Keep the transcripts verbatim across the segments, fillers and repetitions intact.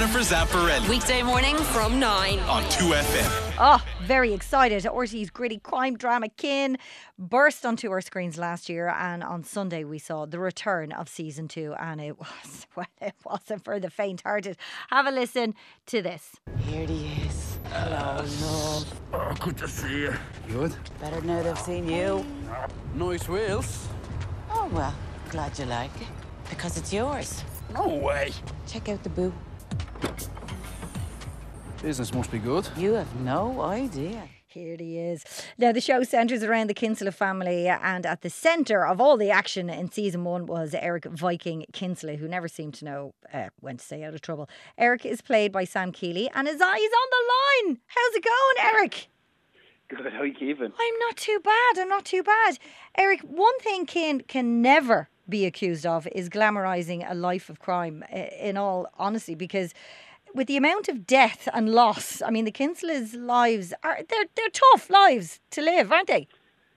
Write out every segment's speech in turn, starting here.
Jennifer Zamparelli. Weekday morning from nine on two F M. Oh, very excited. R T É's gritty crime drama Kin burst onto our screens last year, and on Sunday we saw the return of season two, and it was, well, it wasn't for the faint-hearted. Have a listen to this. Here he is. Hello, love. Oh, good to see you. Good? Better now they've seen you. Nice wheels. Oh, well, glad you like it. Because it's yours. No way. Check out the boo. Business must be good. You have no idea. Here he is. Now, the show centres around the Kinsella family, and at the centre of all the action in season one was Eric Viking Kinsella, who never seemed to know uh, when to stay out of trouble. Eric is played by Sam Keeley, and his eye is on the line. How's it going, Eric? Good, how are you keeping? I'm not too bad, I'm not too bad. Eric, one thing Kin can never be accused of is glamorising a life of crime, in all honesty, because with the amount of death and loss, I mean, the Kinsella's lives, are they're, they're tough lives to live, aren't they?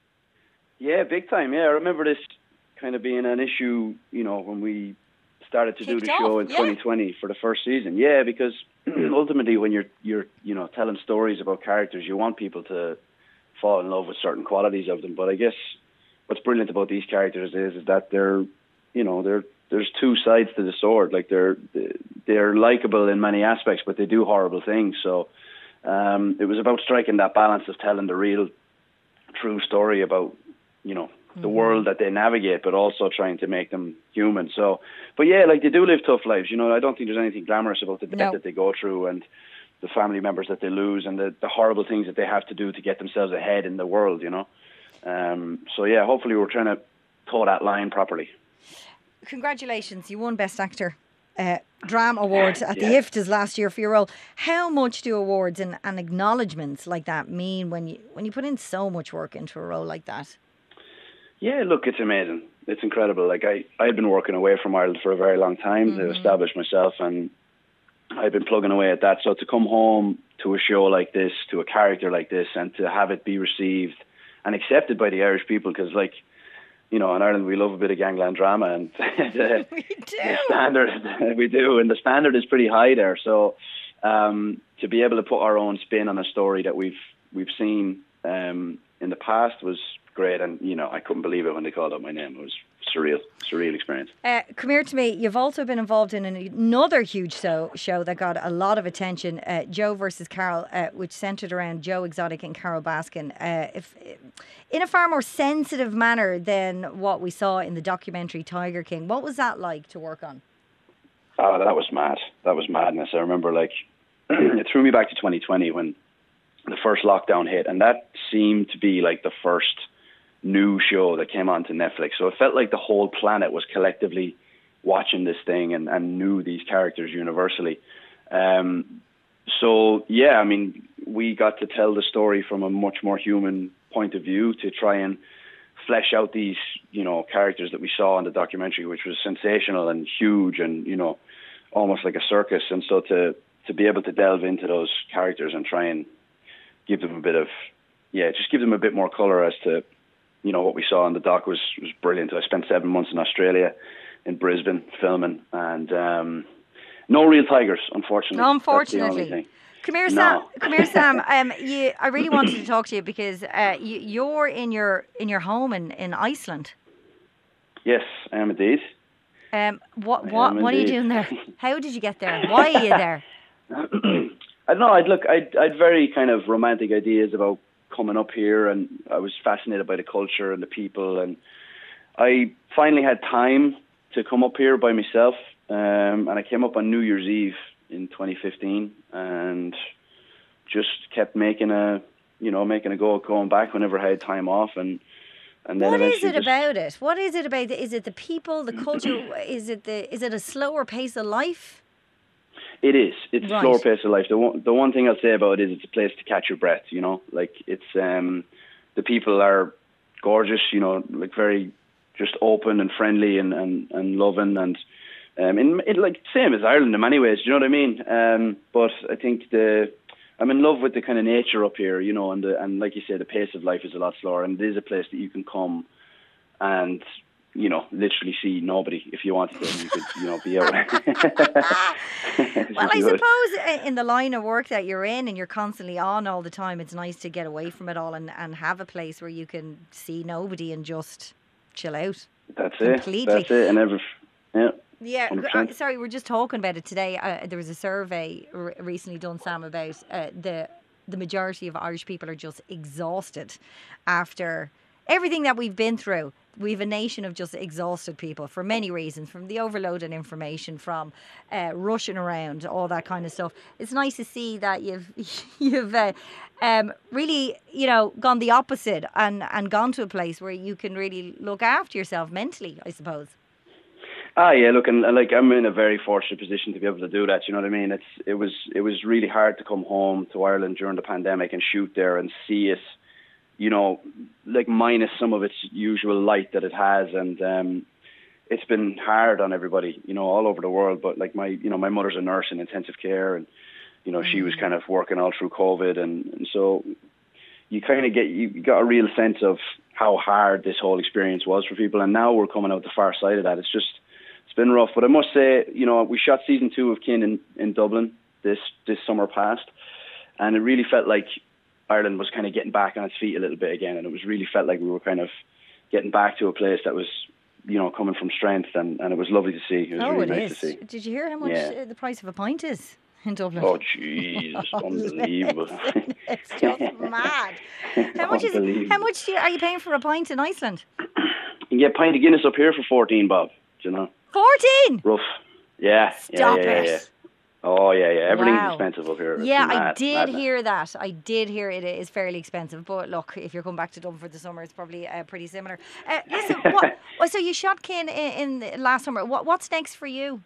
Yeah, big time, yeah. I remember this kind of being an issue, you know, when we started to Kicked do the off, show in yeah. twenty twenty for the first season. Yeah, because ultimately when you're, you're, you know, telling stories about characters, you want people to fall in love with certain qualities of them. But I guess what's brilliant about these characters is, is that they're, you know, they're, there's two sides to the sword. Like they're they're likable in many aspects, but they do horrible things. So um, it was about striking that balance of telling the real, true story about, you know, the mm-hmm. world that they navigate, but also trying to make them human. So, but yeah, like they do live tough lives. You know, I don't think there's anything glamorous about the death no. that they go through and the family members that they lose and the, the horrible things that they have to do to get themselves ahead in the world. You know, um, so yeah, hopefully we're trying to toe that line properly. Congratulations, you won Best Actor uh, Drama Awards at yeah. the I F T As last year for your role. How much do awards and, and acknowledgements like that mean when you when you put in so much work into a role like that? Yeah, look, it's amazing. It's incredible. Like I, I'd been working away from Ireland for a very long time mm-hmm. to establish myself, and I've been plugging away at that. So to come home to a show like this, to a character like this, and to have it be received and accepted by the Irish people, because like, you know, in Ireland we love a bit of gangland drama, and the, we do. the standard we do, and the standard is pretty high there. So um, to be able to put our own spin on a story that we've we've seen um, in the past was great, and you know, I couldn't believe it when they called out my name. It was surreal, surreal experience. Uh, come here to me. You've also been involved in another huge show, show that got a lot of attention, uh, Joe versus Carol, uh, which centred around Joe Exotic and Carol Baskin. Uh, if, in a far more sensitive manner than what we saw in the documentary Tiger King. What was that like to work on? Oh, that was mad. That was madness. I remember, like, it threw me back to twenty twenty when the first lockdown hit, and that seemed to be like the first new show that came onto Netflix. So it felt like the whole planet was collectively watching this thing and, and knew these characters universally. Um, so, yeah, I mean, we got to tell the story from a much more human point of view to try and flesh out these, you know, characters that we saw in the documentary, which was sensational and huge and, you know, almost like a circus. And so to, to be able to delve into those characters and try and give them a bit of, yeah, just give them a bit more colour as to, you know, what we saw in the doc was, was brilliant. I spent seven months in Australia, in Brisbane, filming, and um, no real tigers, unfortunately. Unfortunately. Come here, no. Sam. Come here, Sam. Um, you, I really wanted to talk to you because uh, you, you're in your in your home in, in Iceland. Yes, I am indeed. Um, what what what are you doing there? How did you get there? Why are you there? I don't know. I'd look. I'd I'd very kind of romantic ideas about coming up here, and I was fascinated by the culture and the people, and I finally had time to come up here by myself, um, and I came up on New Year's Eve in twenty fifteen and just kept making a you know making a go at going back whenever I had time off, and and then what is it just, about it what is it about is it the people, the culture? is it the is it a slower pace of life? It is. It's right. a slower pace of life. The one, the one thing I'll say about it is it's a place to catch your breath, you know. Like, it's, um, the people are gorgeous, you know, like very just open and friendly and, and, and loving. And, um, in, in, like, same as Ireland in many ways, do you know what I mean? Um, but I think the, I'm in love with the kind of nature up here, you know, and the, and like you say, the pace of life is a lot slower. And it is a place that you can come and, you know, literally see nobody if you wanted to. You could, you know, be out. Well, I You would. suppose i- in the line of work that you're in and you're constantly on all the time, it's nice to get away from it all and, and have a place where you can see nobody and just chill out. That's it. Completely. That's it. And every, yeah. Yeah, one hundred uh, percent. sorry, we're just talking about it today. Uh, there was a survey r- recently done, Sam, about uh, the the majority of Irish people are just exhausted after everything that we've been through. We've a nation of just exhausted people for many reasons, from the overloaded information, from uh, rushing around, all that kind of stuff. It's nice to see that you've you've uh, um, really, you know, gone the opposite and, and gone to a place where you can really look after yourself mentally, I suppose. Ah, yeah. Look, and, and like I'm in a very fortunate position to be able to do that. You know what I mean? It's it was it was really hard to come home to Ireland during the pandemic and shoot there and see it, you know, like minus some of its usual light that it has, and um, it's been hard on everybody, you know, all over the world. But like my, you know, my mother's a nurse in intensive care, and you know, she was kind of working all through COVID, and, and so you kind of get you got a real sense of how hard this whole experience was for people. And now we're coming out the far side of that. It's just it's been rough. But I must say, you know, we shot season two of Kin in, in Dublin this this summer past, and it really felt like Ireland was kind of getting back on its feet a little bit again, and it was really felt like we were kind of getting back to a place that was, you know, coming from strength, and, and it was lovely to see. It was Oh, really it nice is. to see. Did you hear how much Yeah. uh, the price of a pint is in Dublin? Oh, jeez, unbelievable. It's just mad. How much is? How Unbelievable. much do you, are you paying for a pint in Iceland? You can get a pint of Guinness up here for fourteen, Bob. Do you know? Fourteen. Rough. Yeah. Stop yeah, yeah, it. yeah. Oh, yeah, yeah. Everything's Wow. expensive up here. It's Yeah, I mad, did madness. hear that. I did hear it is fairly expensive. But look, if you're coming back to Dublin for the summer, it's probably uh, pretty similar. Uh, listen, what, well, so you shot Kin in, in last summer. What, what's next for you?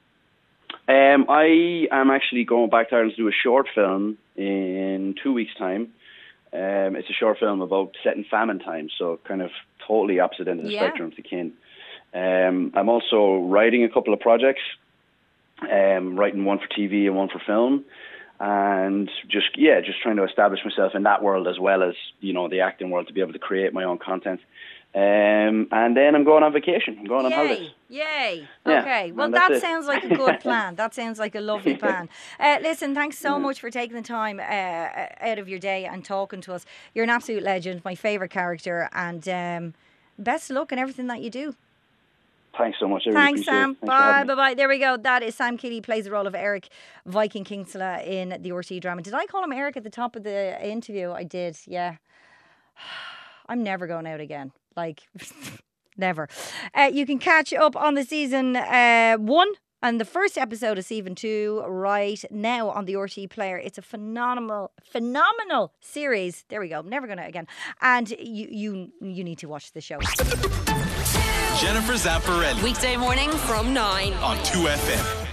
Um, I am actually going back to Ireland to do a short film in two weeks' time. Um, it's a short film about set in famine times, so kind of totally opposite end of the Yeah. spectrum to Kin. Um, I'm also writing a couple of projects, um, writing one for T V and one for film, and just yeah, just trying to establish myself in that world as well as, you know, the acting world, to be able to create my own content. Um, and then I'm going on vacation. I'm going on holidays. Yay! Yay! Yeah, Okay. Well, and that's that it. sounds like a good plan. That sounds like a lovely plan. Uh, listen, thanks so much for taking the time uh, out of your day and talking to us. You're an absolute legend, my favourite character, and um, best of luck in everything that you do. Thanks so much. I really Thanks, appreciate it. Sam. Thanks for Bye, having me. bye, bye. There we go. That is Sam Keeley, plays the role of Eric Viking Kingsla in the R T E drama. Did I call him Eric at the top of the interview? I did, yeah. I'm never going out again. Like, never. Uh, you can catch up on the season uh, one and the first episode of season two right now on the R T E player. It's a phenomenal, phenomenal series. There we go. Never going out again. And you, you, you need to watch the show. Jennifer Zamparelli Weekday morning from nine. on two F M.